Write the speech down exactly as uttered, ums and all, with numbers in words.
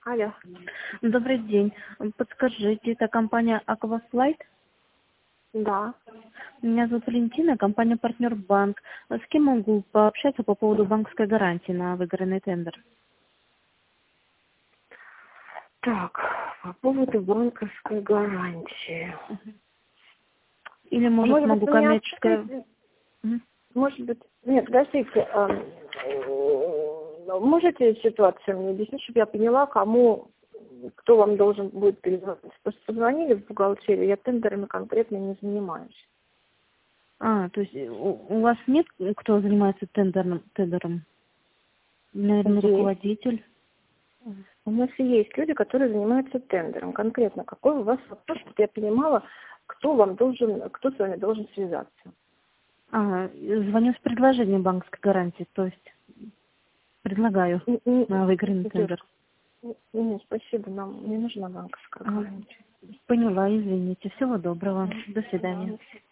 Алло. Добрый день. Подскажите, это компания Aquaflight? Да. Меня зовут Валентина, компания «Партнер Банк». С кем могу пообщаться по поводу банковской гарантии на выигранный тендер? Так, по поводу банковской гарантии. Или, А может, может быть, могу вы меня коммерческое... откроете? Мгм. Может быть... Нет, подождите. а, э, Можете ситуацию мне объяснить, чтобы я поняла, кому, кто вам должен будет перезвонить? Просто позвонили в бухгалтерию, я тендерами конкретно не занимаюсь. А, то есть у, у вас нет, кто занимается тендером? тендером? Наверное, Есть. руководитель. У нас и есть люди, которые занимаются тендером. Конкретно какой у вас вопрос, чтобы я понимала, кто вам должен, кто с вами должен связаться. А, звоню с предложением банковской гарантии, то есть предлагаю Н- н- на выигранный Девушка, тендер. н- нет, спасибо, нам не нужна банковская Ага. гарантия. Поняла, извините. Всего доброго. До Да, свидания. до свидания.